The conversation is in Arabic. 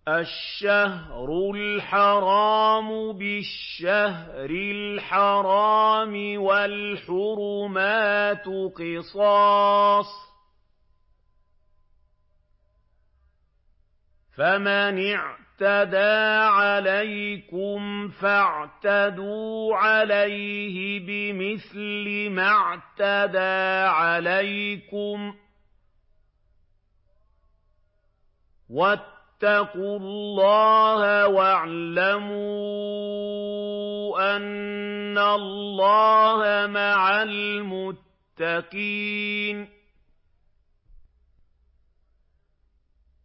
الشهر الحرام بالشهر الحرام والحرمات قصاص، فمن اعتدى عليكم فاعتدوا عليه بمثل ما اعتدى عليكم، واتقوا الله واعلموا أن الله مع المتقين.